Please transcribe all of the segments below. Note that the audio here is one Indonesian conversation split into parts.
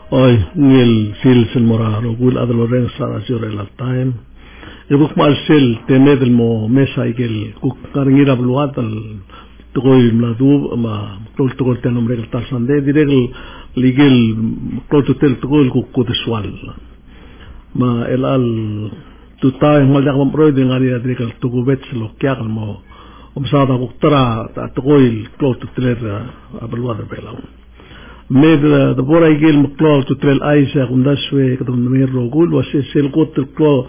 Oi, ngil sil sil moraro gul adlo ren sara jure la time. Ibuk mal sil temedel mo mesa igel kuk karingira bluat al tugol mladu ma tugol tenom regel tal sande di regel ligel tugol tugol kuk kudeswal. Ma el al tutai mal dak mamproy de ngari regel tugubet lo kyak mo umsada kuk tara tugol tugol abluat belau. Med the bora igel mklol to trail aisa kundaswe kadam mer rogul wase sel kot klo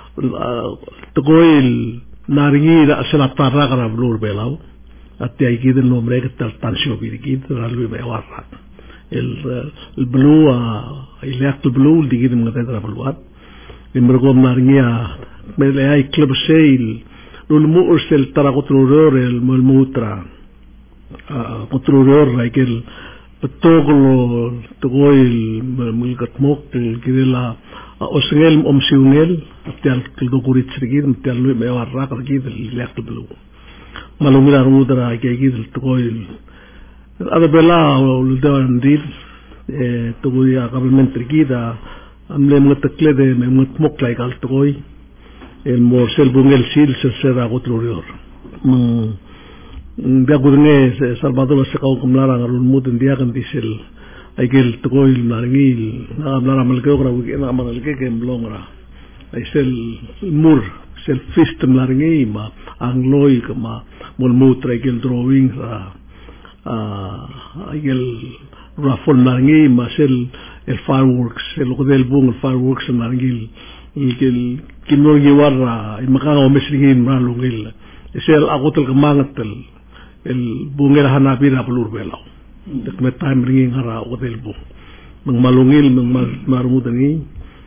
tgoil naringi da sela tarra kana blur belau atti igid no mrek tal tansio bigid ralwe be warra el blue ilak blue digid mngata tra bluat imrgom naringia mele ay club sale lul mursel tara kotruror el mulmutra kotruror igel Toglo togoil mulkat mok kidela osngel omsiungel tial kildokurit srigid tial me warra kargid lek blu malumila rudra kegid togoil ada bela uldan dil togoya government rigida amle mtakle de mok like al togoy el morsel bungel sil sera gotrurior dia gudne Salvador se kau kumlara ngarun mudin dia kan disil aigel togoil narngil na amlara malkeo kra wiki na amalke ke mlongra aisel mur sel fist narngi ma angloi ma mulmutra aigel drawing aigel rafol narngi ma sel el fireworks el kodel bung el fireworks narngil aigel kinurgi warra imakanga omesringin ralungil sel agotel kemangatel el bungel hanabira pelur belau dek metam ringi ngara hotel bung mengmalungil mengmarmudangi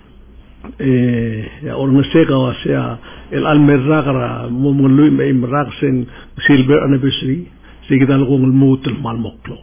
ya orang seka wasya el almerra kara momului me imrak sen silver anniversary sigidal kong mutul malmoklo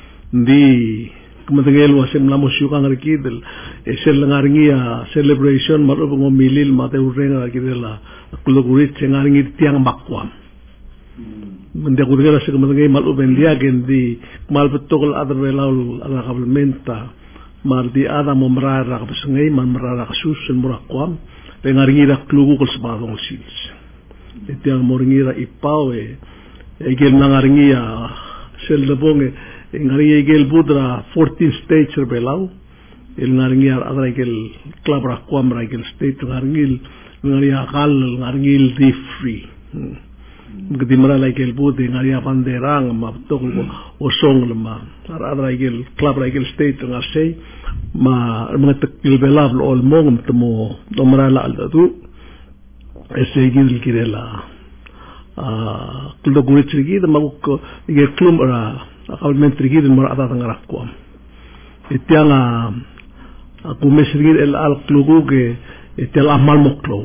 di kematengel wasem lamos yuka ngarikidel esel ngaringia celebration maru ngomilil mate urenga kidela kulogurit sengaringi tiang bakwam mendia kudera se kematengel malu bendia gendi mal betokol adar belau ala kabelmenta mar di ada momrara kabsengai man merara kasus sen murakwam pengaringira klugu kol semadong sils etiang moringira ipawe egel nangaringia sel lebonge ngaringia egel budra 14 states belau el ngaringia adra egel club rakwam egel state ngaringil ngaringia kal ngaringil di free gedi mara egel bud ngaringia panderang ma tok osong lema adra egel club egel state ngasei ma mengetekil belab ol mong temo domra la aldu esegil kirela kuldo gurit rigi da maguk ige klum ra akal rigi da mara ata ngarakwam itianga aku mesrigi el al klugu ge etel amal moklo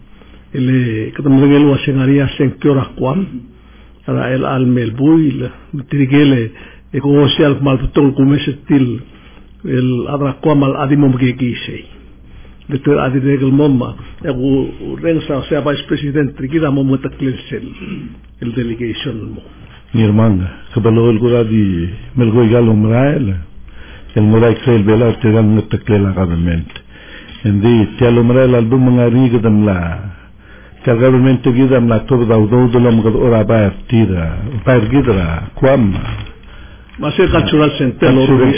ele katam ngel wasengaria senkora kwam ara el al melbuil trigele e ko social mal tol kumesetil el adra kwam al adimom ge gisei Dr. Adi Regel Momma, eu rensa sea vice president, trikida momma taklensel el delegation mo. Nirmanga, kabalo el guradi melgo igalo mrael, el morai krel bela tegal nataklela government. Endi tialo mrael al bum ngari gadam la. Kal government gidam la tob da udo lam gad ora ba tira, pa gidra kwam. Masir cultural center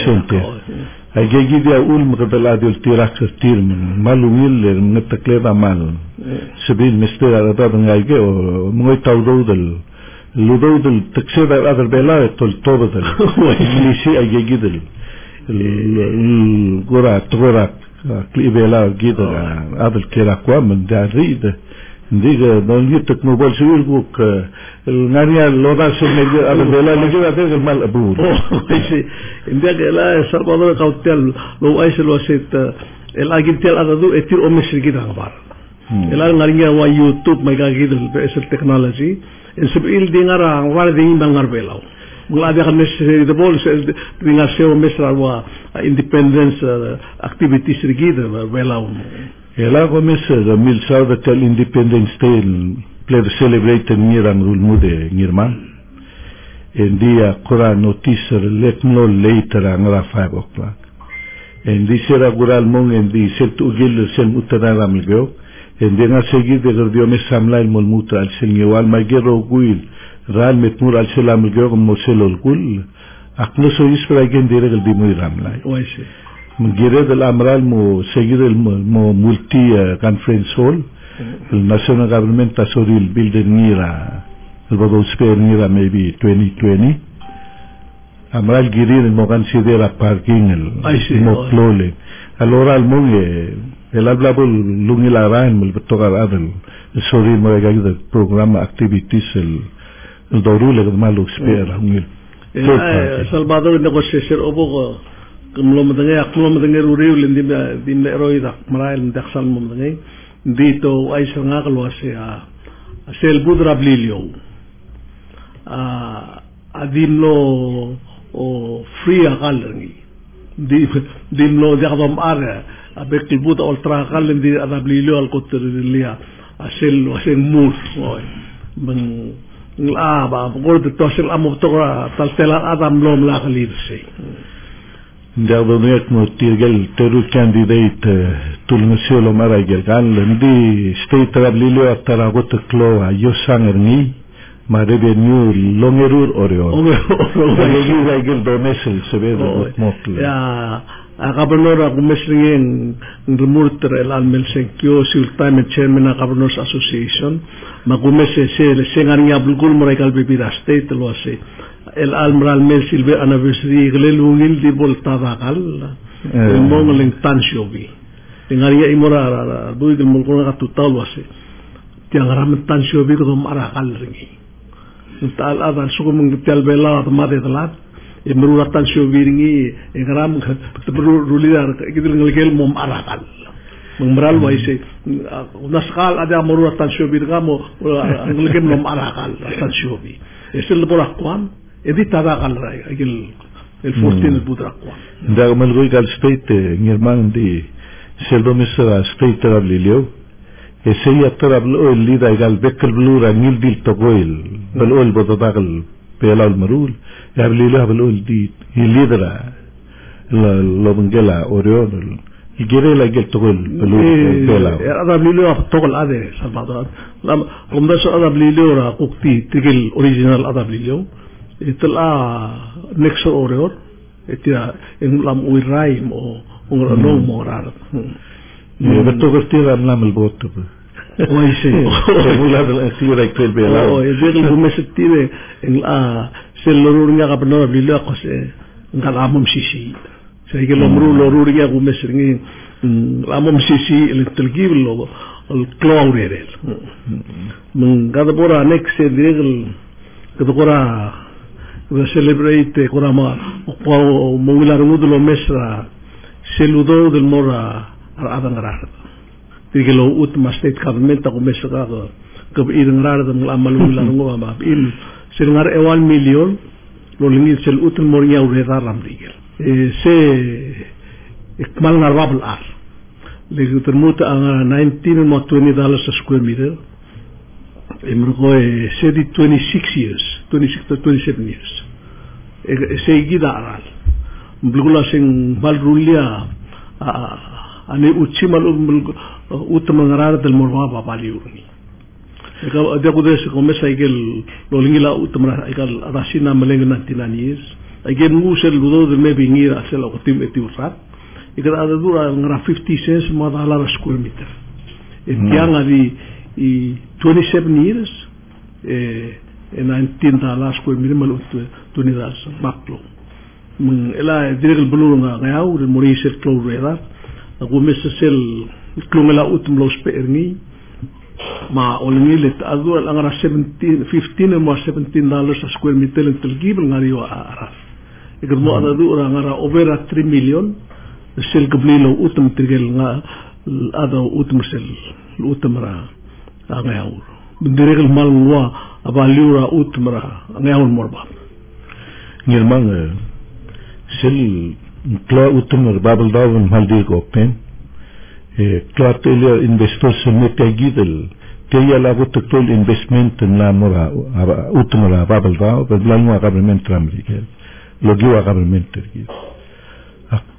ay gigi ul mqdala dil tirak tir malumil natakleda mal sabil mistera da ngayge o moy tawdodel ludodel takseda adar bela tol tobadel lisi ay gigi del gora tora klibela gidra adal kirakwa min darid ndiga don yitek mobile civil book الناريا لودا سمي على البلاد اللي جوا تلقى المال أبوه. إنديك لا سالفادور كاوتيل لو أيش الوسيط الأجنتيل هذا دو أتير أمشي كده عبار. الآن ناريا وا يوتيوب ما يجي كده بس التكنولوجي السبيل دينارا عوار دين بانغار بيلاو. ملا dia kan necessary the ball dengan sewa mesra wa independence activities gitu belau. Ela começa a mil sauda tel independence day play celebrate ngiran rul mude ngirman en dia kora noticer let no later ang ra 5 o'clock Hindi sira gural mong hindi sel tugil sel mutana ramilgo. Hindi nga segi de gardio me samla il mulmuta al sel ngewal magero guil ral metmur al sel amilgo mo selol gul. Akno so ispra gen dire gal dimui ramlai. Oise. Mugire del amral mo seguir el mo multi conference hall. El national government asoril building nira. El bodo spare nira maybe 2020. Amral girir mo considera parking el mo clole. Allora al monge el hablabol lungilaran mo tocar adel sorry mo gagida programa activities el dorule el malo spera ngil. Salvador negosasyon obo kumlo madenge ruriul dim eroida maral daksal mo madenge dito ay nga kalwa sel budra blilio adimlo o free akalangi dimlo jakadom are abek buta ultra akalen di adablilio al koterilia asel mur ben ba gor de tosel amo tora taltela adam lom la kalirse Ndabonyak mo tirgal teru candidate tulnusyo maragel kan ndi state trablilio ataragot klo ayo sangerni Marebe new longerur oreo. Lagi lagi domesel sebeda motl. Ya, gobernador agumesringen remurter el almel senkyo sultan chairman governors association. Magumese se sengaria bulgul morekal bebira state lo ase. El almral mel silve anniversary glelungil di boltadakal. Mongoling tansyobi. Tengaria imora buigel mulkona katutal lo ase. Tiang ram tansyobi ko marakal ringi. Tal adan suku mengtial bela atau mati telat, meruratan syubiringi, engram berulidar, kita ngelikel mom arakan, memberal waise, naskal ada meruratan syubir kamu, ngelikel mom arakan, ratan syubi, esel borak kuam, edit tarakan rai, el 14 putra kuam. Dah melgoi kal state ngirman di seldomisa state terabelio. Ese ya terablo el lida egal bekel blura nil dil togoil bel bodagal pelal marul ya blila bel di lidera la bengela oriol igere la gel togoil bel bela ada blilo togol ade salvador lam umda so ada blilo ra kukti tigil original ada blilo itla nexo oriol etia en lam uiraim o no morar betul kerja dalam melbot tu. Oh isi. Mula dalam siapa yang kerja bela. Oh, jadi bumi setire, seluruhnya kapan beli aku se, enggak lamam sisi. Saya kalau lorurnya bumi sering lamam sisi tergib lo, keluar dari. Mengkata pura next dia kata pura kita celebrate kurama, kau mengular muda lo mesra, seludo del mora. Ada ngerar. Jadi kalau utama state government aku mesra ke irang ngerar dan amal ulang ngomong apa il sengar 1 million lo lingit sel utama moria ureda ramrigel. Se ikmal ngarwabel ar. Lagi termuta ang $19 a square meter. Mereka se di 26 years, 26 to 27 years. Se gida aral. Belum sing balrulia. Ane ucimal utama ngarara del morwa babali urni. Eka dia kuda se komesa igel lolingila utama igel rasina meleng nantinanis. Igel musel ludo del me bingira sela otim etiurat. Igel ada dura ngara 50 cents madala square meter. Etiang adi 27 years 19 square meter malu $20 maklo. Ela direl belur ngayau del morisel cloreda. Aku mesel klungela utum los perni ma olngilet adu angara 15 or $17 a square meter en telgib ngari wa araf ikur mo adu angara over 3 million sel kablilo utum tigel nga ada utum sel utum ra ngayaur bindirel mal wa abaliura utum ra ngayaur morba ngirmang sel Kla utumur babel daun maldir open. Kla telia investors semete gidel. Telia lagu tektul investment na mora utumur babel daun. Berlalu government ramrikel. Logi wa government tergid.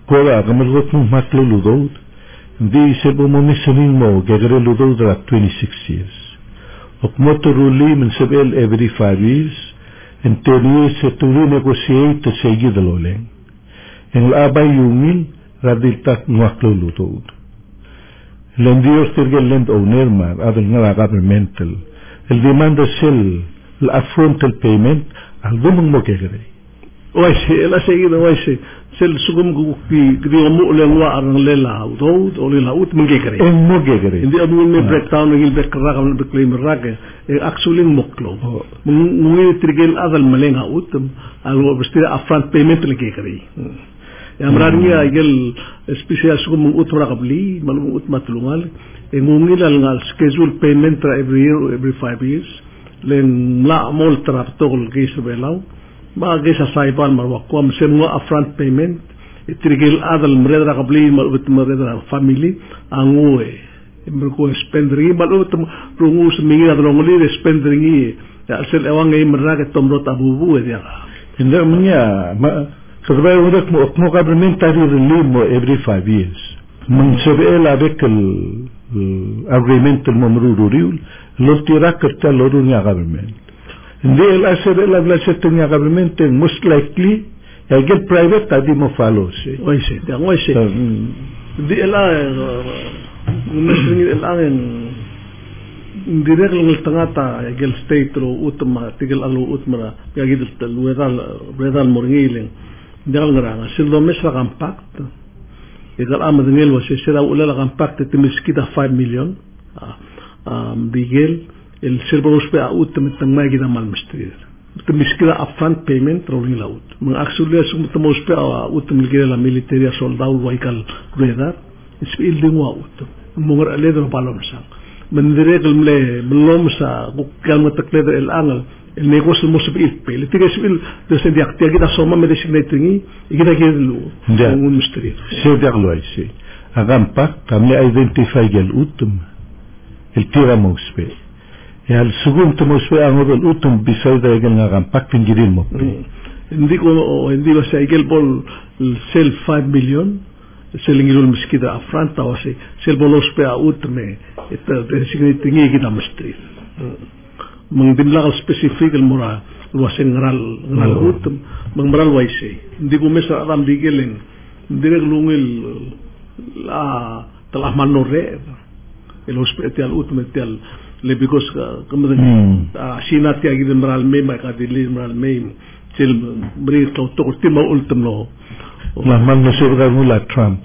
Kora kamalgot mo matlo ludod. Hindi sebo mo misaning mo gagare ludod ra 26 years. Ok motoruli men sebel every 5 years. And 10 years se turi negotiate to segi daloleng. En labay yungin radiltak nuaklo ludod. Lendios tirgel land owner man adel nga governmental. El demanda sel el upfront el payment al gumong mo gagare. Oise, ela seguida oise. Sel sugum ki mo le wa arang lela udod o lela ut mengegere. En mo gegere. Indi abu me breakdown ngil bekra kam beklaim rage. Actually moklo. Mungi trigel adal malenga utum alo bestira upfront payment le gegere. Yamrania igel special sugum ut rakabli malum ut matlungal. Ngungil al ngal schedule payment every year every 5 years. Len la mol trap tol geis belau. Bagay sa saipan marwakwam semua upfront payment itrigil adal mereda kabli malubit mereda family angwe merko spendringi malubit rungu semingi adal ngoli spendringi ya sel ewang ngai merada tomrot abubu dia inda menya kabay udak mo government tari relieve mo every 5 years man sebel avec agreement mo mruduriul lo tirak kerta lorunya government. Hindi la setting government most likely get private tadi mo follow si. Oise, dia oise. Di ela mesring elangen direct lang tangata gel state ro utma tigel alu utma gagid wedal morngiling. Dia ngaranga sildo mesra compact. Igal amadngel wa sira ulala compact timiskida 5 million. Bigel el servoros pe out temetang gida mal mistrir temiskira upfront payment rolling out mang actually sum temos pe out temigila la military soldado waikal radar is building out mongar aleder palom sang mendire kelmle belum sa bukal matakle el angal el negocio mo sabil pe le tigas bil de se diaktia kita soma me designating igida gelu un mistrir se diaglo isi agampa kamle identify gel utum el tira mospe ya al segundo mospe angol utum bisay da gel ngam paktin girin mo hindi ba sa igel bol sell 5 million selling ilul miskida afront tawasi sell bolos pe utme ita designating igida mistri mang dimla specific el mura wasen ngral utum mang maral waise hindi ko mesa adam digelen direk lungil la telah manore el hospital utmetal le because kemudian China tiagi meral me maka dili meral me til beri to ultimo ultimo la man surga mula Trump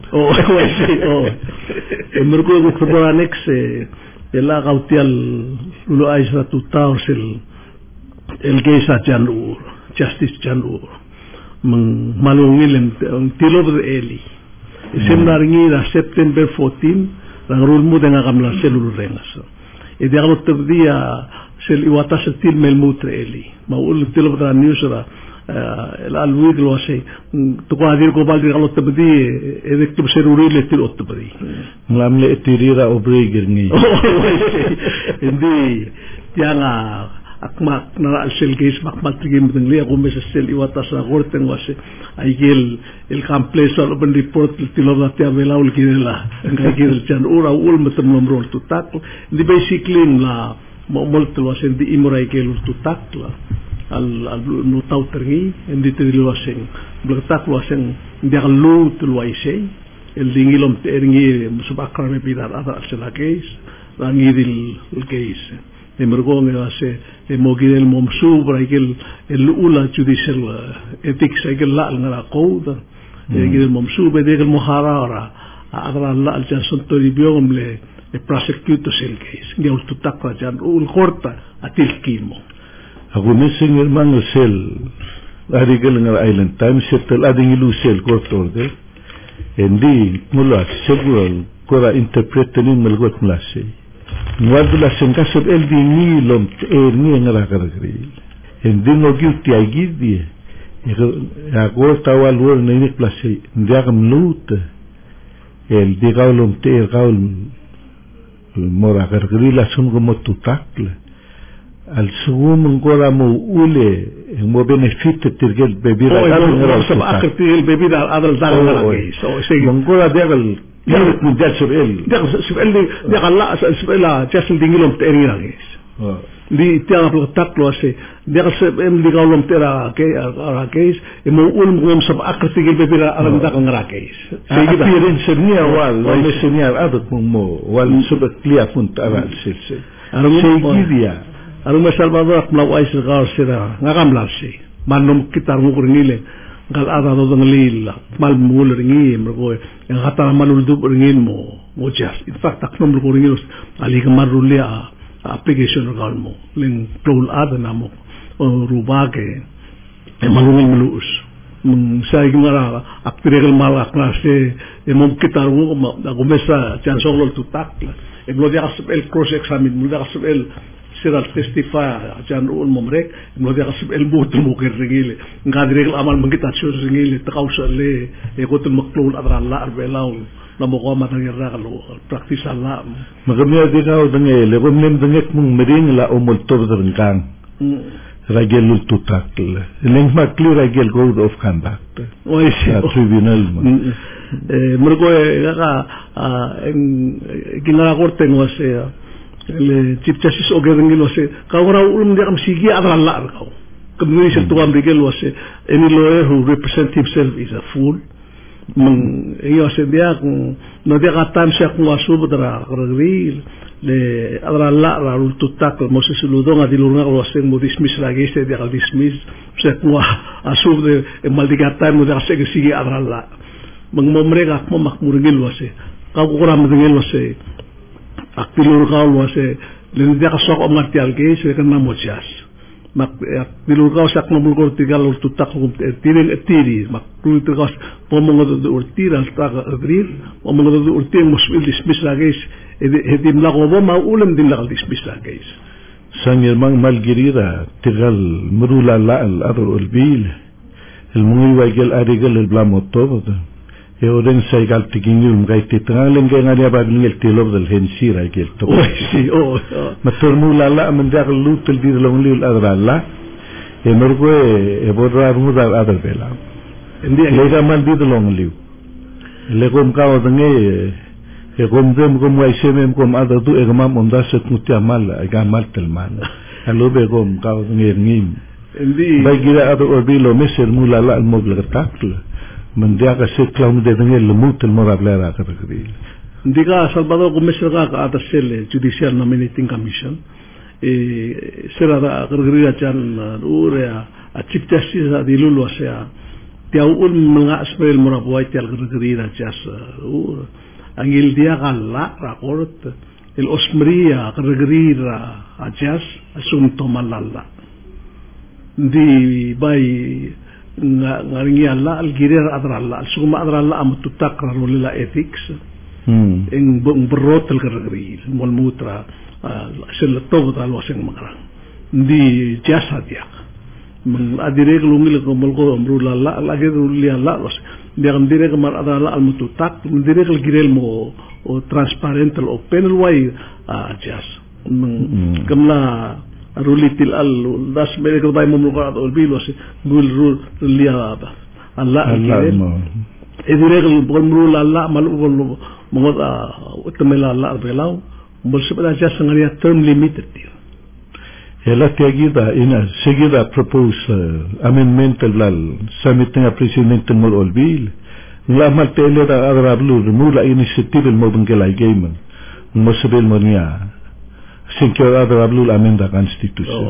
emergo ko kubra nex ela gautial lu aisra tutausel el geisa janur justice janur malungil tilo de eli seminar ngi September 14 rangul mu dengan kamla selulu rengas ide alo terdia sel iwata setil melmutre eli maul tilo tra newsra el alwid lo ase to ko adir ko baldi alo tebdi ede tub seruri le tilo tebdi nglamle tirira obreger ngi indi tianga akmak na sel geis makmal tigim dengli ako mes sel iwata sa gorten wase aigel el complex al open report tilo na tia velaul kirela ngagir chan ura ul metem nomrol tutak di basically la molto wase di imora igel tutak la al no tautergi indi tilo wase blaktak wase dia lu tilo wase el dingilom teringi musubakra me pidar ada sel geis langidil geis emergong ase mogil el momsu braigel el ula judicial ethics egel la ngara qouda egel momsu bedegel muharara adra la al jansuntori biom le prosecutor sel case ngel tutakra jan ul corta atil kimo agu missing hermano sel arigel ngara island time settle ading lu sel court order endi mula seguro kora interpreting melgot mlase Nuadula senkasab el di ni lom ni ngara karagri. Endi no guilty agidi. Agora tawal wor ni place. Ndiagam lut. El digawlom te gaul mora karagri la sun como tutakle. al sugum ngora mo ule mo benefit tirgel bebida o sa akhirtil bebida adal dagal case so say ngora degal يارك من جال سؤال ده الله سؤال جالس دينجلهم تاني ناقص دي تيار بلغتاكلو أشي ده سؤال دي قولهم ترى كيس يمول مقوم سب أكثر تيجي ببيرا أرم ده كان راكيس أبيرين سنيا وال سنيا أدق مو وال سب كليا فنت أبع السلسلة سيجيبيا أنا مثلا بضرب لو أيش الغار سيرا نعم لاشي ما نم كتار مقرنيله قال هذا ضد الليل مال مول رنيم رجوي غطى مال الدب رنيم مو جاس in fact أكمل رجوي عليه كمال رولي application قال مو لين طول هذا نامو روباكه مالون الملوس من سايق مرة أكتر المال أكناسه ممكن تارو أقوم بس جانسون تطاق إبلودي أسب الكروس إكسامين مودي أسب سيرال تستيفا جانو الممرك مودي أسب الموت الموكر رجيله قادر يقول أمال ممكن تشوف رجيله تقاوس اللي يقول المقلول أدرى الله أربعة لما ما تغير رجله براكتيس الله مغمية ديناو دنيا لبمن دنيا كم مرين لا أمول تبذرن كان رجل تطاقل لين ما كلي رجل code of conduct tribunal مرقو كنا corte no sea el chief justice o gerding lo se kawra ulum dia kam sigi adra la kau kemudian sel tuam rigel lo se any lawyer who represent himself is a fool yo se dia no dia katam se ku asu bedra regril le adra la ul tutak mo se suludon adilurna lo se mo dismiss lagi se dia dismiss se ku asu de maldigatam mo dia se sigi adra la mengmomrega mo makmurgil lo se kau kuram ngel lo se aktilur kau lo se le dia kasok omartial ke se kan namochas mak aktilur kau sak nomul ko tigal ul tutak ko tiren tiri mak ul tutak pomong do urtira sta abril pomong do urtir musbil dismiss lagi hedim la gobo ma ulem din la dismiss lagi سامي المن مالجريرة تغل مرولا لا الأرض البيل المنوي واجل أريجل البلام الطوبة يورين سايقال تجيني المغاي تتغالن جانا بعدين يلتلوب الهنسي راجل طوبة ما ترمولا لا من داخل لوت البيل لونلي الأرض لا يمرقوا يبودر رمودا الأرض بلا ليجا من بيد لونليو لكم كاو دنگي يقوم ذم قوم ويسمم قوم هذا دو إغمام أمداسة متعمل إغمال تلمان هلو بقوم قاو نيرنيم بيجي هذا أربيلو مسر مولا لا المبلغ تاكل من دياك سكلام دنيا الموت المراب لا راك تقريل ديكا سالفادور قوم مسر قاك هذا سيل judicial nominating commission سير هذا غرغريا جان أوريا chief justice هذه لولو سيا تياول من أسماء المراب وايت الغرغريا جاس angil dia kala rakort el osmria gregrira ajas asunto malala di bai ngaringi alla al girer adralla suma adralla am tutakrar lila ethics en berot el gregril mol mutra sel todo al waseng magrang di jasa dia men adirek lungil ko mol ko amrula la lagi rulia la dia kan direk mar adralla al mututak direk el girel mo o transparent o panel way jas kamla rulitil al das mereka bay mo ko al bilos gul rulia alla girel direk el bolmrul alla mal mo utamela alla belau bol sebada jas ngari term limited dia ela seguida seguida propose amendment al submitting a president mol olbil la maltele da agrablu mula initiative el mobengela game mosbel monia sinke agrablu amenda constitution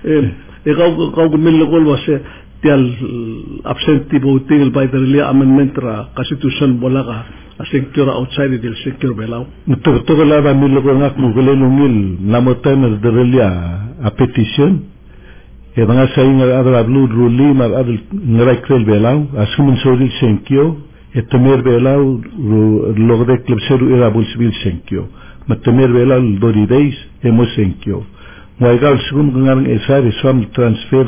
kau gumil gol wase tial absentee voting by the amendment ra constitution bolaga sector outside del sector belau todo la va mil ko ngak mo gelelungil namotan de relia a petition e van a sair a blue ruli mar adel ngai krel belau asumin sori senkio e temer belau logre club seru era bolsbil senkio ma temer belau dorideis e mo senkio moigal sugum ngang esari som transfer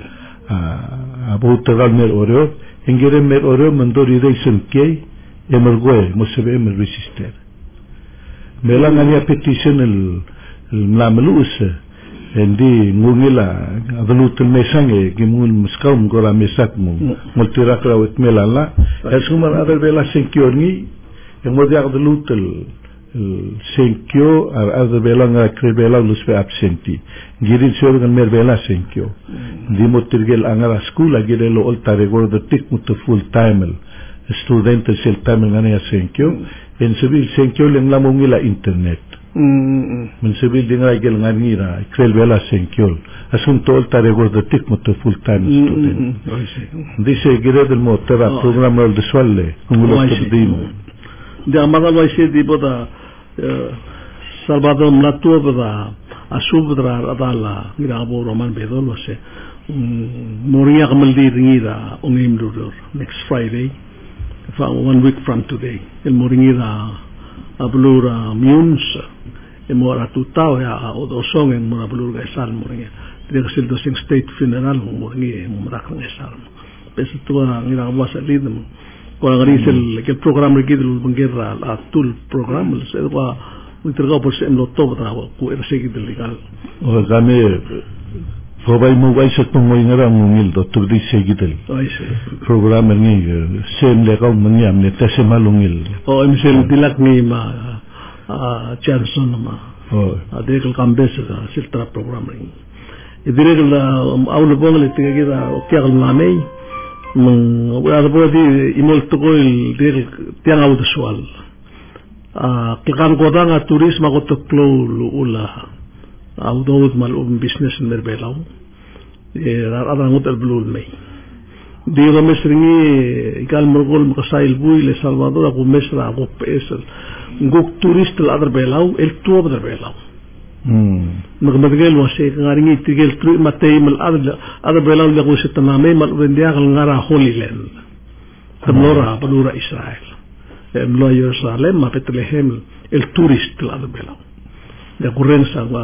a botagal mer oro engere mer oro mandorideis senkei emergue mosebe emer resistir melang ania petition el mlamelus Hindi ngungila avalutul mesange gimun muskaum gora mesak mu multira krawet melala esumar adal bela senkiorni yang modiak avalutul senkio adal bela nga krebela luspe absenti girin sorgan merbela senkio di motirgel angara skula girelo oltare gordo tik mut full time student sel time ngane senkio en civil senkio leng lamungila internet من سبيل دينا يجل غنيرا كريل بلا سينكيول أسون تقول تاريخ ده تك مت فول تايم ستودنت دي شيء جريد الموتر برنامج الدسوالة هم التقديم ده أمانة وايسي دي بدا سالفادور ملاتو بدا أشوف بدا أدالا غير أبو رومان بيدول وسه موريا قبل دي غيرا أميم دور next Friday 1 week from today الموريا abulura miuns mora tutao ya odosong en mora abulura esal moringa dia sil dosing state funeral moringa mora kan esal beso tua ngira wasa lidem ko ngari sel ke program regidul bangera atul program se wa uterga por sem lo to tra ko ersegidul legal o game Probai mo vai sa tungo ngara ngil do tugdi segidel. Program ni sem le ka manyam ne tase malungil. O emsel dilak ni ma Johnson ma. O adekal kambesa siltra program ni. Idirekal aul bongle tigida o kyal namei. Mung ada bodi imol tugol dir tiang au sual. Kikan kodanga turisma ko toklo ula. Au dawud mal business merbelau ada ngut albulul mai di ro mesringi ikal morgol makasail bui le Salvador aku mesra aku pesel nguk turist la adar belau el tuo adar belau magmadgel wase ngaringi tigel tru matay mal adar belau la kusit tamame mal bendia kal ngara holy land tamlora panura Israel emlo Jerusalem ma Bethlehem el turist la adar belau de kurrensa wa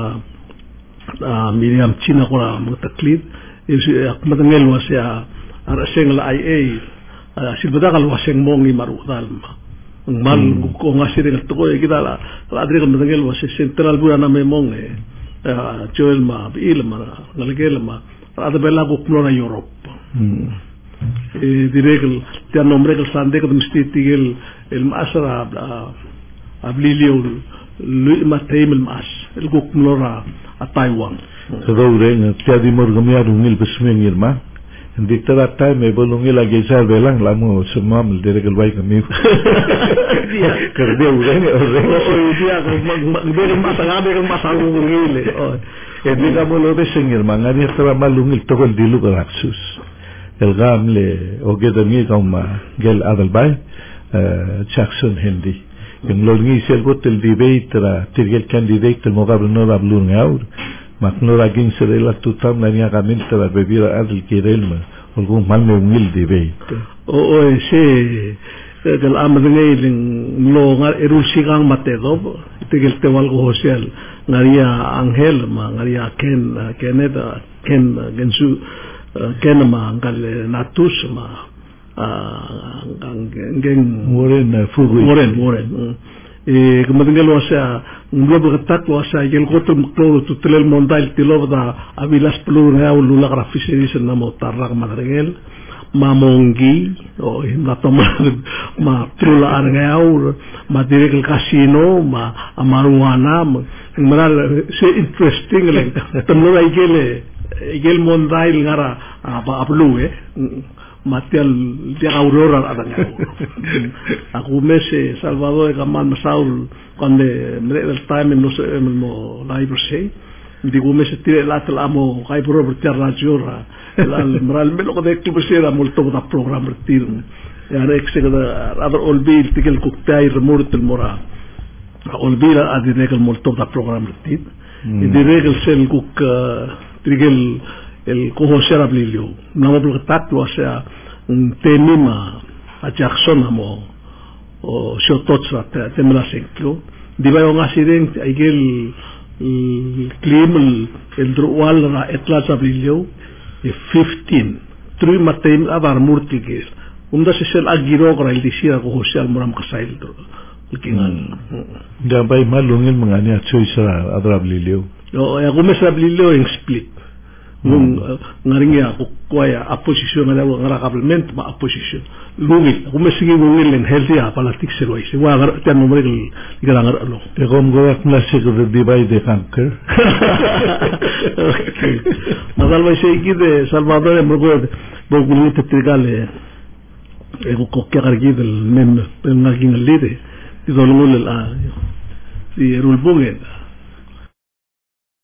Miriam China kora mutaklid matangel wasya araseng la IA silbadakal waseng mongi marudal mal ko ngasir ng tukoy kita la adri ka matangel wasya central bura na memong Joel ma bil ma ngalagel ma adabela ko klona Europe direkel tian nombre ka sande ka mstitigel el masra ablilio lui matay el mas el ko klora a Taiwan. Kadawre tiadi morgamia rungil besmeng irma. Hindi tara tayo may bolongil lagi sa belang lamo sumam direkal bay kami. Kerja uren uren. Oh dia magbelang masangabe kang masangungil. Oh. Hindi ka mo lobe singir mangani tara malungil tokol dilu karaksus. El gamle ogedami kauma gel adal bay Jackson Hindi. Yung lorngi sel gotel debate tra tirgel candidate el mogablo no la blur ngaur maknora ging serela tutam na niya kamin tra bebira adel kirelma algún mal me umil debate o ese del amdengay ling lo ngar erusigang matedo tigel tewal ko social ngaria Angel ma ngaria Ken gensu Ken ma ngal natus ma Moren fugu Moren kemudian wasa nglob ketak wasa gel kotul muklo tutel mondail tilob da abilas pelur ya ulula grafiseri senamo tarak madregel mamongi o himlatoma ma trula argaur ma direk casino ma amaruana meral se interesting le temno igel mondail ngara ablu Matial dia aurora adanya. Aku mese Salvador Gamal Masaul cuando el time no se mo live say. Digo mese tire latel amo kai Robert Terrajora. El moral me lo de que pusera molto da program retir. Ya rexe da other olbil tikel cocktail remort el mora. Olbil adire el molto da program retir. Y dire el sel cook trigel el cojo será blilio no me preguntato o sea un tema a Jackson amo o shototsra temla senklo diba yung accident igel claim el druwal na etla blilio 15 three matem avar murtigel da se sel agiro gra el disira ko social moram kasail do kingan gabay malungin mga niya choice adra blilio o ya kumesablilo yung split nung ngaringa kuya opposition nga ngara government ma opposition lungil kumesingi lungil en healthy politics sirway si wa tan mo rin igarangar alo te kom gorak nasi ko de divide de conquer madalwa siya ikide Salvador mo ko bogulito trigale ko kaya del men naging lide dito lungul la si rulbungen